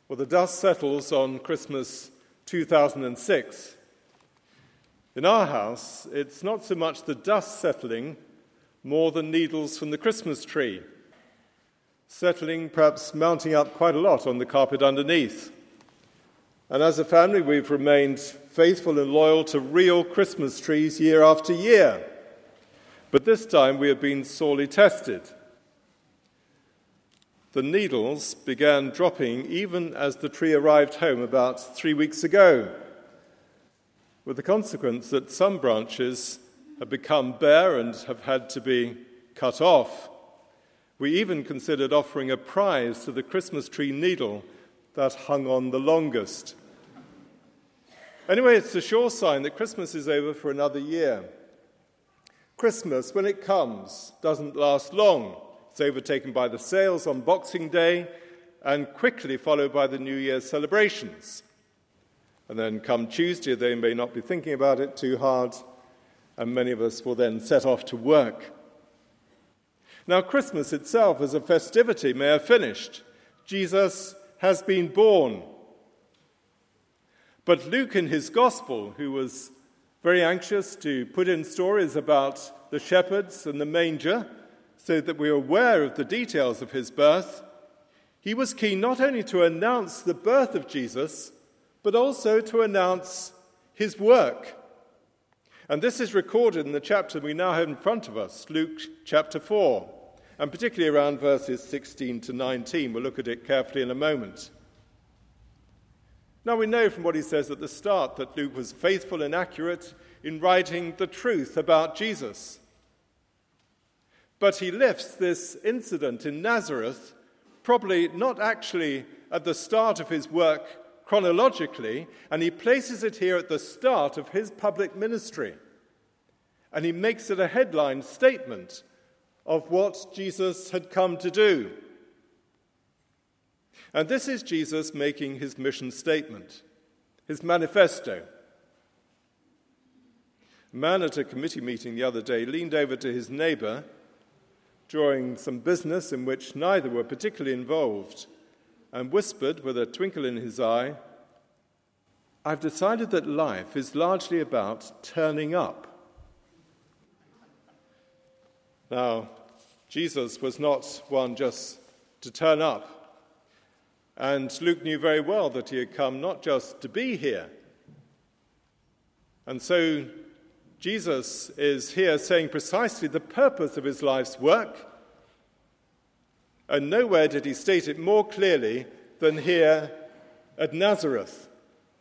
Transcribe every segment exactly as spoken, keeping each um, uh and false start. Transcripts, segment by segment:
Well, the dust settles on Christmas two thousand six. In our house, it's not so much the dust settling, more than needles from the Christmas tree, settling, perhaps mounting up quite a lot on the carpet underneath. And as a family, we've remained faithful and loyal to real Christmas trees year after year. But this time we have been sorely tested. The needles began dropping even as the tree arrived home about three weeks ago, with the consequence that some branches have become bare and have had to be cut off. We even considered offering a prize to the Christmas tree needle that hung on the longest. Anyway, it's a sure sign that Christmas is over for another year. Christmas, when it comes, doesn't last long. It's overtaken by the sales on Boxing Day and quickly followed by the New Year's celebrations. And then come Tuesday, they may not be thinking about it too hard, and many of us will then set off to work. Now, Christmas itself as a festivity may have finished. Jesus has been born. But Luke in his Gospel, who was very anxious to put in stories about the shepherds and the manger so that we are aware of the details of his birth, he was keen not only to announce the birth of Jesus, but also to announce his work. And this is recorded in the chapter we now have in front of us, Luke chapter four, and particularly around verses sixteen to nineteen. We'll look at it carefully in a moment. Now we know from what he says at the start that Luke was faithful and accurate in writing the truth about Jesus. But he lifts this incident in Nazareth, probably not actually at the start of his work chronologically, and he places it here at the start of his public ministry. And he makes it a headline statement of what Jesus had come to do. And this is Jesus making his mission statement, his manifesto. A man at a committee meeting the other day leaned over to his neighbour during some business in which neither were particularly involved and whispered with a twinkle in his eye, "I've decided that life is largely about turning up." Now, Jesus was not one just to turn up. And Luke knew very well that he had come not just to be here. And so Jesus is here saying precisely the purpose of his life's work. And nowhere did he state it more clearly than here at Nazareth.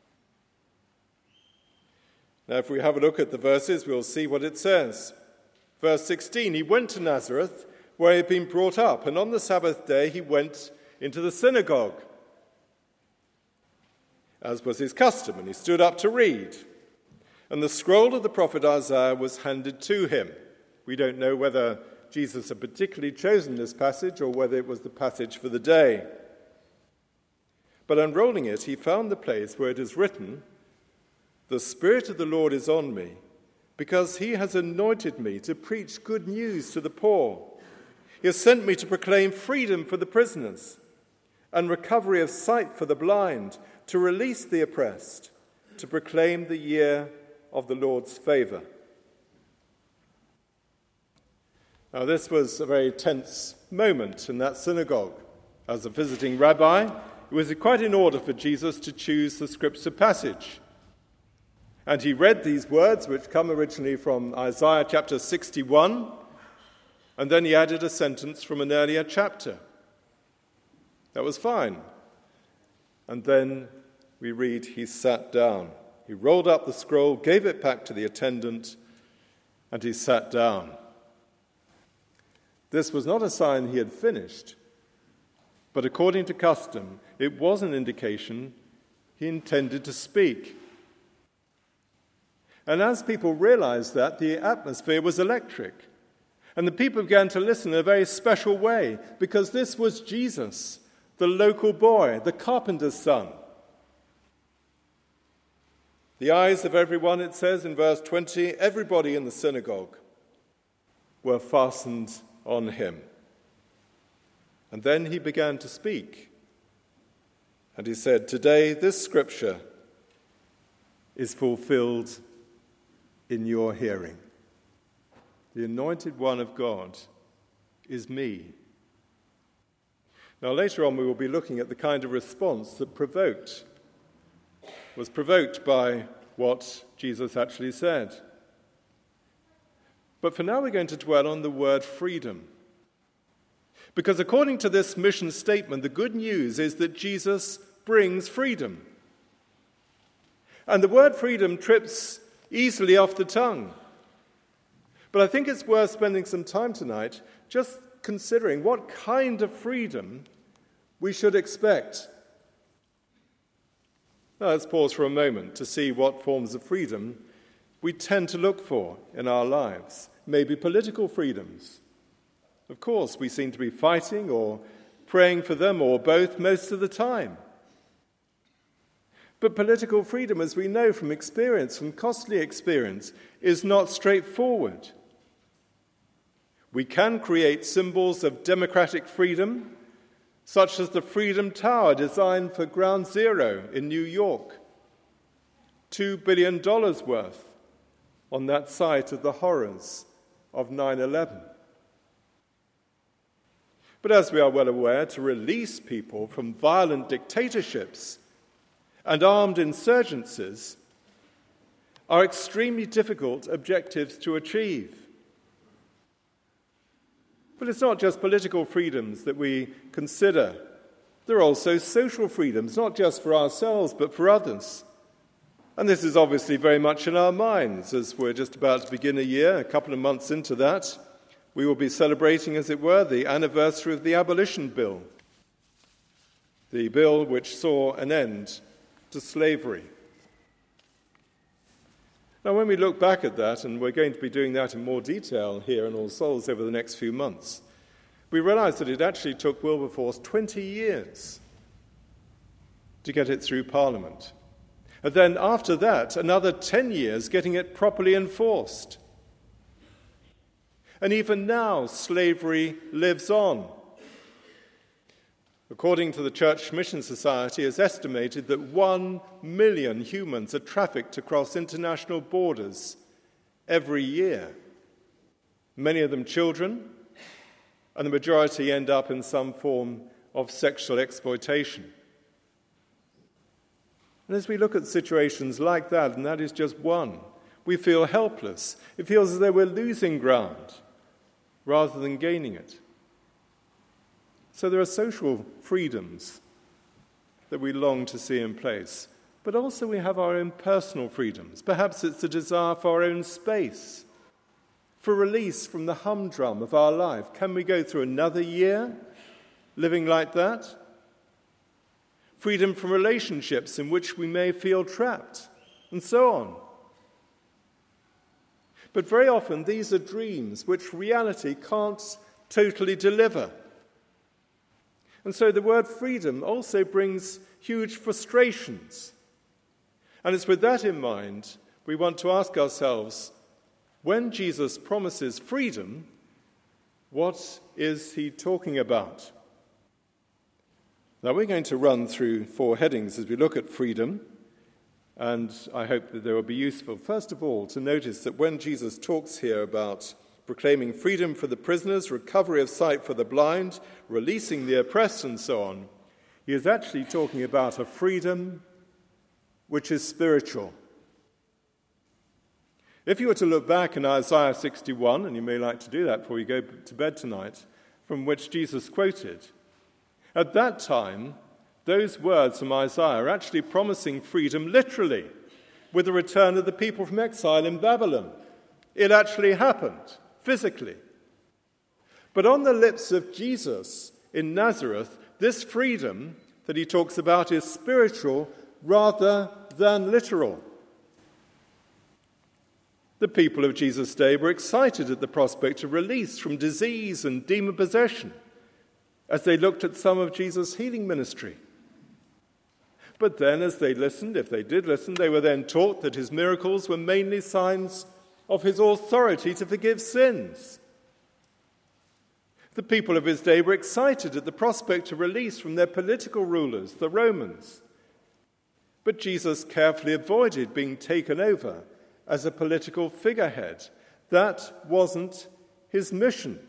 Now, if we have a look at the verses, we'll see what it says. Verse sixteen, he went to Nazareth, where he had been brought up, and on the Sabbath day he went into the synagogue, as was his custom, and he stood up to read. And the scroll of the prophet Isaiah was handed to him. We don't know whether Jesus had particularly chosen this passage or whether it was the passage for the day. But unrolling it, he found the place where it is written, "The Spirit of the Lord is on me, because he has anointed me to preach good news to the poor. He has sent me to proclaim freedom for the prisoners and recovery of sight for the blind, to release the oppressed, to proclaim the year of the Lord's favor." Now, this was a very tense moment in that synagogue. As a visiting rabbi, it was quite in order for Jesus to choose the scripture passage. And he read these words, which come originally from Isaiah chapter sixty-one, and then he added a sentence from an earlier chapter. That was fine. And then we read, he sat down. He rolled up the scroll, gave it back to the attendant, and he sat down. This was not a sign he had finished, but according to custom, it was an indication he intended to speak. And as people realized that, the atmosphere was electric. And the people began to listen in a very special way, because this was Jesus, the local boy, the carpenter's son. The eyes of everyone, it says in verse twenty, everybody in the synagogue, were fastened on him. And then he began to speak. And he said, "Today this scripture is fulfilled in your hearing." The anointed one of God is me. Now later on we will be looking at the kind of response that provoked, was provoked by what Jesus actually said. But for now we're going to dwell on the word freedom. Because according to this mission statement, the good news is that Jesus brings freedom. And the word freedom trips easily off the tongue. But I think it's worth spending some time tonight just considering what kind of freedom we should expect. Now let's pause for a moment to see what forms of freedom we tend to look for in our lives. Maybe political freedoms. Of course, we seem to be fighting or praying for them or both most of the time. But political freedom, as we know from experience, from costly experience, is not straightforward. We can create symbols of democratic freedom, such as the Freedom Tower designed for Ground Zero in New York, two billion dollars worth on that site of the horrors of nine eleven. But as we are well aware, to release people from violent dictatorships and armed insurgencies are extremely difficult objectives to achieve. But it's not just political freedoms that we consider. There are also social freedoms, not just for ourselves, but for others. And this is obviously very much in our minds as we're just about to begin a year, a couple of months into that. We will be celebrating, as it were, the anniversary of the Abolition Bill, the bill which saw an end to slavery. Now, when we look back at that, and we're going to be doing that in more detail here in All Souls over the next few months, we realize that it actually took Wilberforce twenty years to get it through Parliament. And then after that, another ten years getting it properly enforced. And even now, slavery lives on. According to the Church Mission Society, it's estimated that one million humans are trafficked across international borders every year. Many of them children, and the majority end up in some form of sexual exploitation. And as we look at situations like that, and that is just one, we feel helpless. It feels as though we're losing ground rather than gaining it. So there are social freedoms that we long to see in place, but also we have our own personal freedoms. Perhaps it's the desire for our own space, for release from the humdrum of our life. Can we go through another year living like that? Freedom from relationships in which we may feel trapped, and so on. But very often these are dreams which reality can't totally deliver. And so the word freedom also brings huge frustrations. And it's with that in mind we want to ask ourselves, when Jesus promises freedom, what is he talking about? Now we're going to run through four headings as we look at freedom, and I hope that they will be useful. First of all, to notice that when Jesus talks here about proclaiming freedom for the prisoners, recovery of sight for the blind, releasing the oppressed, and so on, he is actually talking about a freedom which is spiritual. If you were to look back in Isaiah sixty-one, and you may like to do that before you go to bed tonight, from which Jesus quoted, at that time, those words from Isaiah are actually promising freedom literally, with the return of the people from exile in Babylon. It actually happened, physically. But on the lips of Jesus in Nazareth, this freedom that he talks about is spiritual rather than literal. The people of Jesus' day were excited at the prospect of release from disease and demon possession as they looked at some of Jesus' healing ministry. But then as they listened, if they did listen, they were then taught that his miracles were mainly signs of his authority to forgive sins. The people of his day were excited at the prospect of release from their political rulers, the Romans. But Jesus carefully avoided being taken over as a political figurehead. That wasn't his mission.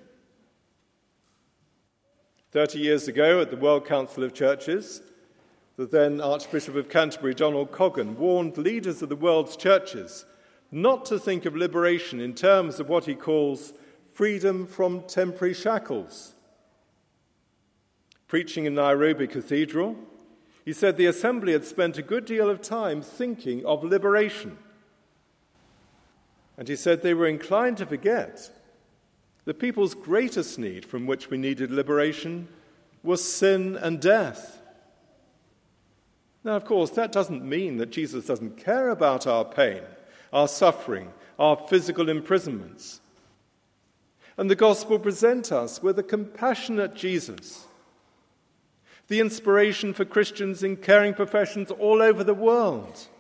Thirty years ago, at the World Council of Churches, the then Archbishop of Canterbury, Donald Coggan, warned leaders of the world's churches not to think of liberation in terms of what he calls freedom from temporary shackles. Preaching in Nairobi Cathedral, he said the assembly had spent a good deal of time thinking of liberation. And he said they were inclined to forget the people's greatest need from which we needed liberation was sin and death. Now, of course, that doesn't mean that Jesus doesn't care about our pain, our suffering, our physical imprisonments. And the gospel presents us with a compassionate Jesus, the inspiration for Christians in caring professions all over the world.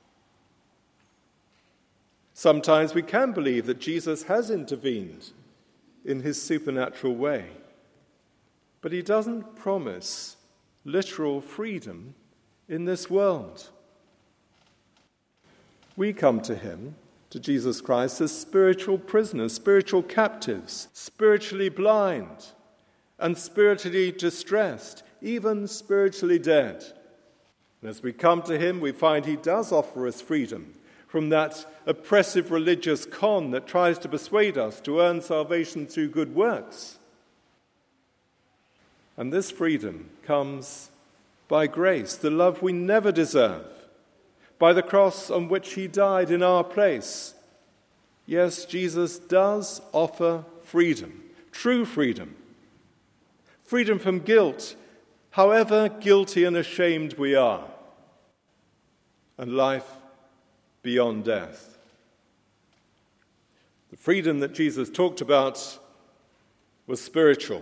Sometimes we can believe that Jesus has intervened in his supernatural way, but he doesn't promise literal freedom in this world. We come to him, to Jesus Christ, as spiritual prisoners, spiritual captives, spiritually blind and spiritually distressed, even spiritually dead. And as we come to him, we find he does offer us freedom from that oppressive religious con that tries to persuade us to earn salvation through good works. And this freedom comes by grace, the love we never deserve, by the cross on which he died in our place. Yes, Jesus does offer freedom, true freedom. Freedom from guilt, however guilty and ashamed we are, and life beyond death. The freedom that Jesus talked about was spiritual.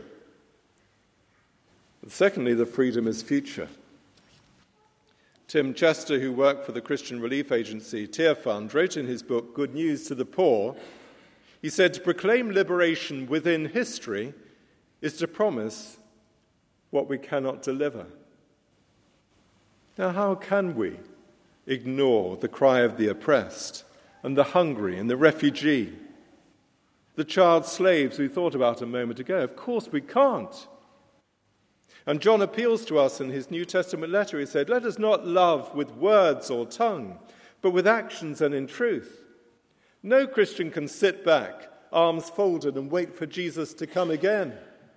But secondly, the freedom is future. Tim Chester, who worked for the Christian relief agency Tearfund, wrote in his book, Good News to the Poor, he said, to proclaim liberation within history is to promise what we cannot deliver. Now, how can we ignore the cry of the oppressed and the hungry and the refugee, the child slaves we thought about a moment ago? Of course we can't. And John appeals to us in his New Testament letter. He said, let us not love with words or tongue, but with actions and in truth. No Christian can sit back, arms folded, and wait for Jesus to come again.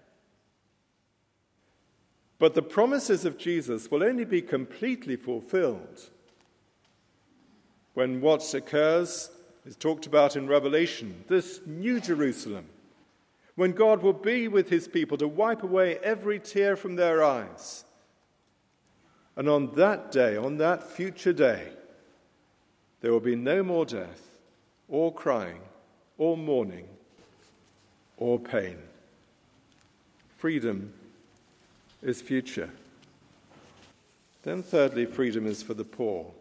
But the promises of Jesus will only be completely fulfilled when what occurs is talked about in Revelation, this new Jerusalem, when God will be with his people to wipe away every tear from their eyes. And on that day, on that future day, there will be no more death, or crying, or mourning, or pain. Freedom is future. Then thirdly, freedom is for the poor.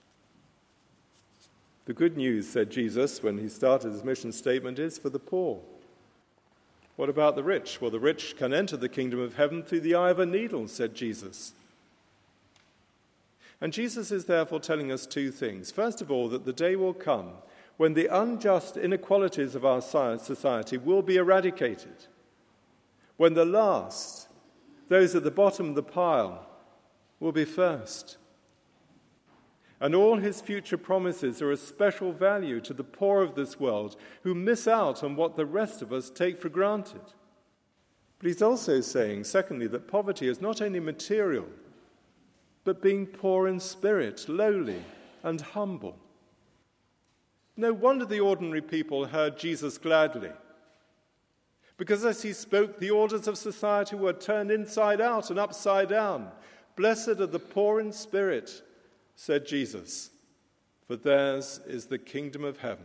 The good news, said Jesus when he started his mission statement, is for the poor. What about the rich? Well, the rich can enter the kingdom of heaven through the eye of a needle, said Jesus. And Jesus is therefore telling us two things. First of all, that the day will come when the unjust inequalities of our society will be eradicated, when the last, those at the bottom of the pile, will be first. And all his future promises are of special value to the poor of this world who miss out on what the rest of us take for granted. But he's also saying, secondly, that poverty is not only material, but being poor in spirit, lowly and humble. No wonder the ordinary people heard Jesus gladly, because as he spoke, the orders of society were turned inside out and upside down. Blessed are the poor in spirit, said Jesus, for theirs is the kingdom of heaven.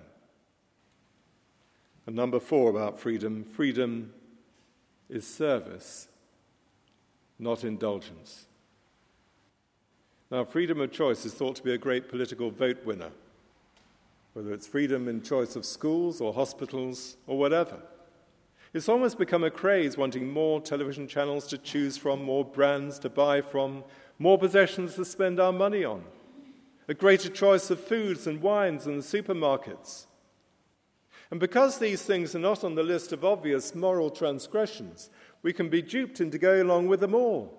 And number four about freedom, freedom is service, not indulgence. Now, freedom of choice is thought to be a great political vote winner, whether it's freedom in choice of schools or hospitals or whatever. It's almost become a craze, wanting more television channels to choose from, more brands to buy from, more possessions to spend our money on, a greater choice of foods and wines in the supermarkets. And because these things are not on the list of obvious moral transgressions, we can be duped into going along with them all.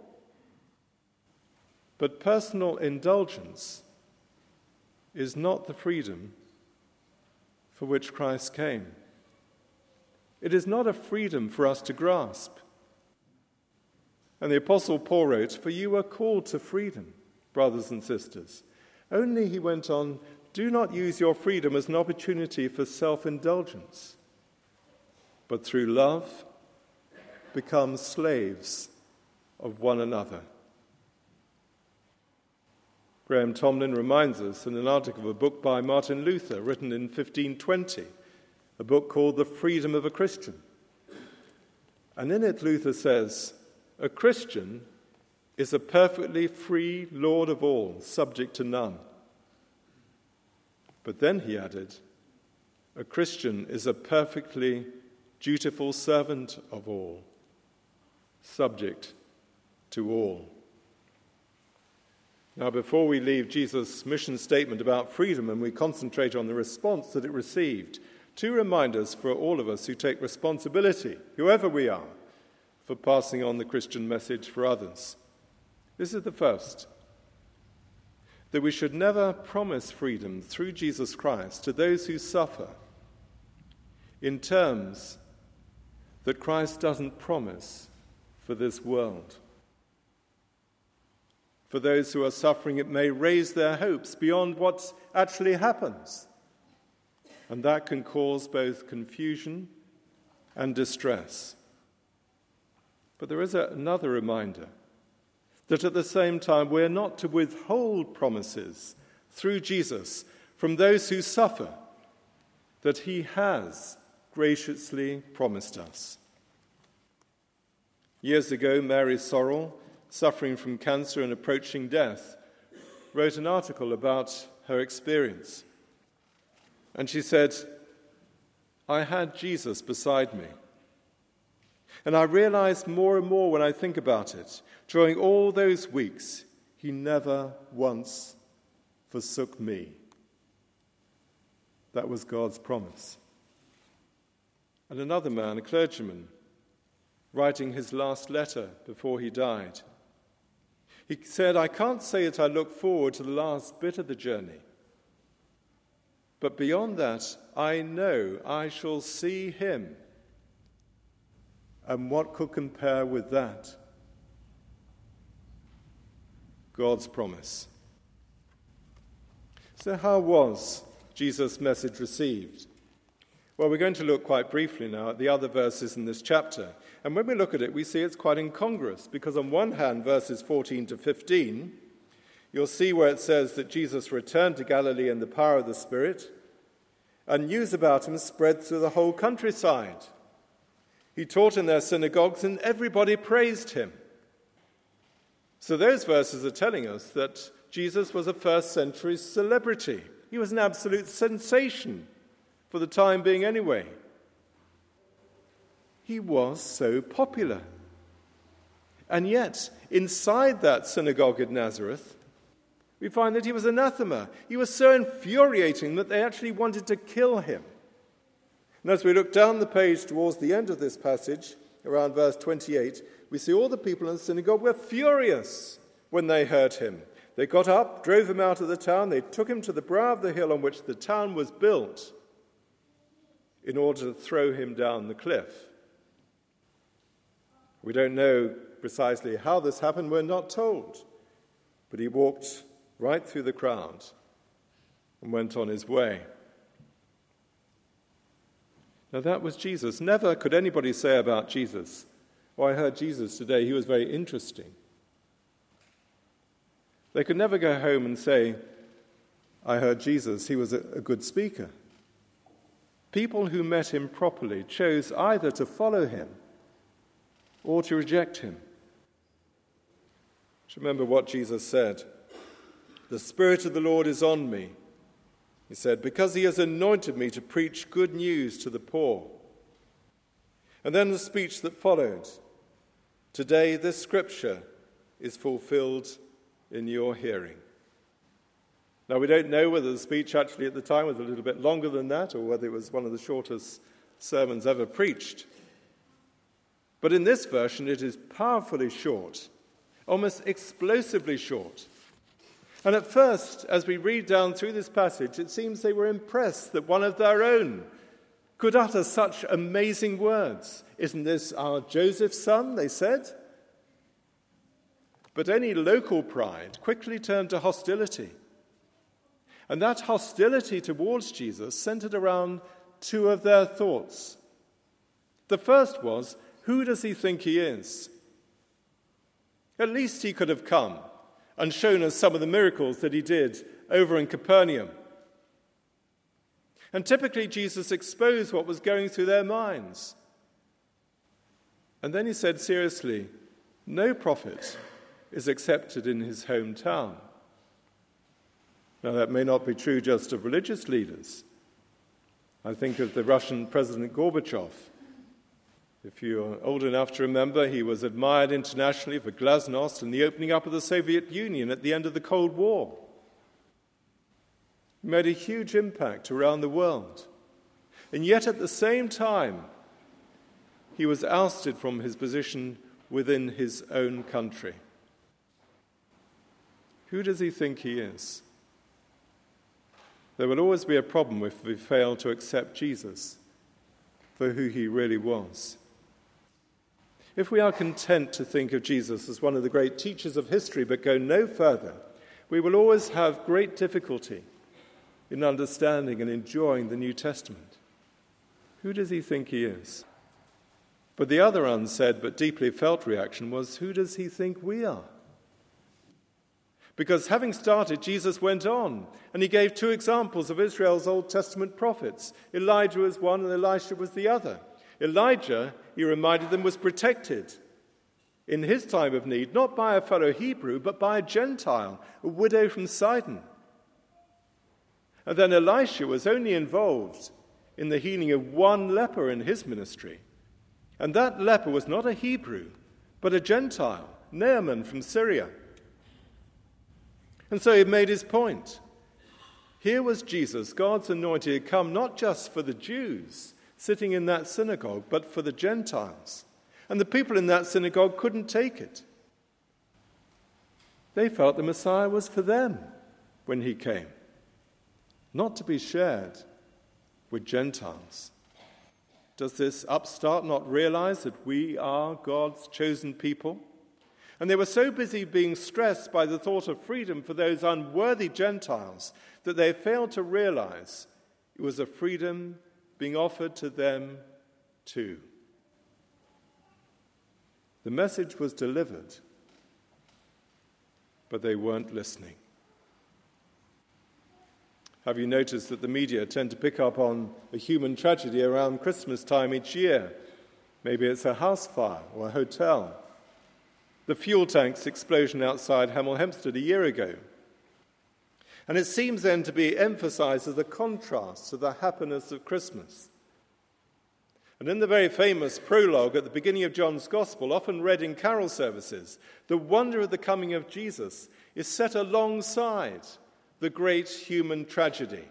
But personal indulgence is not the freedom for which Christ came. It is not a freedom for us to grasp. And the Apostle Paul wrote, "For you are called to freedom, brothers and sisters." Only, he went on, do not use your freedom as an opportunity for self-indulgence, but through love, become slaves of one another. Graham Tomlin reminds us in an article of a book by Martin Luther, written in fifteen twenty, a book called The Freedom of a Christian. And in it, Luther says, a Christian is a perfectly free Lord of all, subject to none. But then he added, a Christian is a perfectly dutiful servant of all, subject to all. Now, before we leave Jesus' mission statement about freedom and we concentrate on the response that it received, two reminders for all of us who take responsibility, whoever we are, for passing on the Christian message for others. This is the first, that we should never promise freedom through Jesus Christ to those who suffer in terms that Christ doesn't promise for this world. For those who are suffering, it may raise their hopes beyond what actually happens, and that can cause both confusion and distress. But there is a, another reminder that at the same time we're not to withhold promises through Jesus from those who suffer that he has graciously promised us. Years ago, Mary Sorrell, suffering from cancer and approaching death, wrote an article about her experience. And she said, I had Jesus beside me. And I realize more and more when I think about it, during all those weeks, he never once forsook me. That was God's promise. And another man, a clergyman, writing his last letter before he died, he said, I can't say that I look forward to the last bit of the journey, but beyond that, I know I shall see him. And what could compare with that? God's promise. So how was Jesus' message received? Well, we're going to look quite briefly now at the other verses in this chapter. And when we look at it, we see it's quite incongruous, because on one hand, verses fourteen to fifteen, you'll see where it says that Jesus returned to Galilee in the power of the Spirit, and news about him spread through the whole countryside. He taught in their synagogues, and everybody praised him. So those verses are telling us that Jesus was a first century celebrity. He was an absolute sensation, for the time being anyway. He was so popular. And yet, inside that synagogue in Nazareth, we find that he was anathema. He was so infuriating that they actually wanted to kill him. And as we look down the page towards the end of this passage, around verse twenty-eight, we see all the people in the synagogue were furious when they heard him. They got up, drove him out of the town, they took him to the brow of the hill on which the town was built in order to throw him down the cliff. We don't know precisely how this happened, we're not told. But he walked right through the crowd and went on his way. Now that was Jesus. Never could anybody say about Jesus, oh, I heard Jesus today, he was very interesting. They could never go home and say, I heard Jesus, he was a, a good speaker. People who met him properly chose either to follow him or to reject him. Just remember what Jesus said. The Spirit of the Lord is on me, he said, because he has anointed me to preach good news to the poor. And then the speech that followed. Today this scripture is fulfilled in your hearing. Now, we don't know whether the speech actually at the time was a little bit longer than that or whether it was one of the shortest sermons ever preached. But in this version, it is powerfully short, almost explosively short. And at first, as we read down through this passage, it seems they were impressed that one of their own could utter such amazing words. Isn't this our Joseph's son, they said? But any local pride quickly turned to hostility. And that hostility towards Jesus centered around two of their thoughts. The first was, who does he think he is? At least he could have come and shown us some of the miracles that he did over in Capernaum. And typically Jesus exposed what was going through their minds. And then he said seriously, no prophet is accepted in his hometown. Now, that may not be true just of religious leaders. I think of the Russian President Gorbachev. If you're old enough to remember, he was admired internationally for glasnost and the opening up of the Soviet Union at the end of the Cold War. He made a huge impact around the world. And yet at the same time, he was ousted from his position within his own country. Who does he think he is? There will always be a problem if we fail to accept Jesus for who he really was. If we are content to think of Jesus as one of the great teachers of history but go no further, we will always have great difficulty in understanding and enjoying the New Testament. Who does he think he is? But the other unsaid but deeply felt reaction was, who does he think we are? Because having started, Jesus went on, and he gave two examples of Israel's Old Testament prophets. Elijah was one and Elisha was the other. Elijah, he reminded them, was protected in his time of need, not by a fellow Hebrew, but by a Gentile, a widow from Sidon. And then Elisha was only involved in the healing of one leper in his ministry. And that leper was not a Hebrew, but a Gentile, Naaman from Syria. And so he made his point. Here was Jesus, God's anointed, come not just for the Jews sitting in that synagogue, but for the Gentiles. And the people in that synagogue couldn't take it. They felt the Messiah was for them when he came, not to be shared with Gentiles. Does this upstart not realize that we are God's chosen people? And they were so busy being stressed by the thought of freedom for those unworthy Gentiles that they failed to realize it was a freedom being offered to them too. The message was delivered, but they weren't listening. Have you noticed that the media tend to pick up on a human tragedy around Christmas time each year? Maybe it's a house fire or a hotel. The fuel tank's explosion outside Hemel Hempstead a year ago. And it seems then to be emphasized as a contrast to the happiness of Christmas. And in the very famous prologue at the beginning of John's Gospel, often read in carol services, the wonder of the coming of Jesus is set alongside the great human tragedy.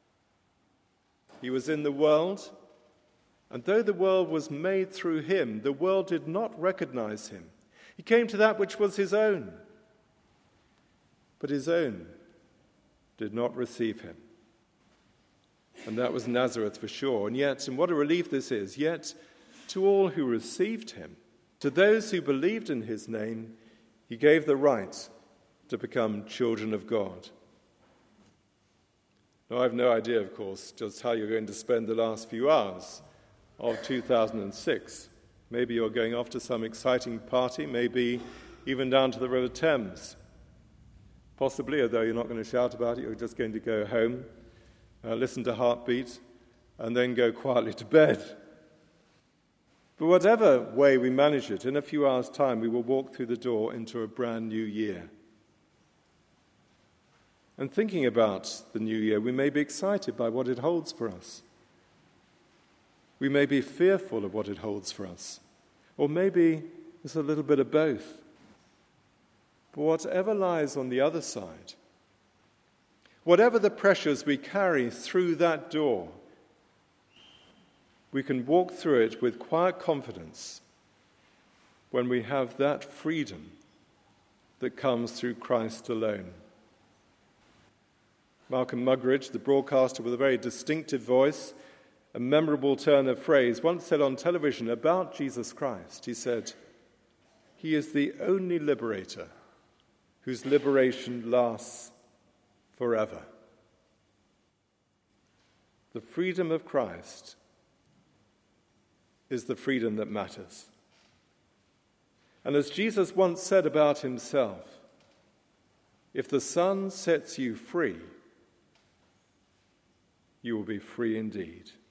He was in the world, and though the world was made through him, the world did not recognize him. He came to that which was his own, but his own did not receive him. And that was Nazareth for sure. And yet, and what a relief this is, yet to all who received him, to those who believed in his name, he gave the right to become children of God. Now, I have no idea, of course, just how you're going to spend the last few hours of two thousand six. Maybe you're going off to some exciting party, maybe even down to the River Thames. Possibly, although you're not going to shout about it, you're just going to go home, uh, listen to Heartbeat, and then go quietly to bed. But whatever way we manage it, in a few hours' time we will walk through the door into a brand new year. And thinking about the new year, we may be excited by what it holds for us. We may be fearful of what it holds for us, or maybe it's a little bit of both. But whatever lies on the other side, whatever the pressures we carry through that door, we can walk through it with quiet confidence when we have that freedom that comes through Christ alone. Malcolm Muggeridge, the broadcaster with a very distinctive voice, a memorable turn of phrase, once said on television about Jesus Christ, he said, "He is the only liberator whose liberation lasts forever." The freedom of Christ is the freedom that matters. And as Jesus once said about himself, if the Son sets you free, you will be free indeed.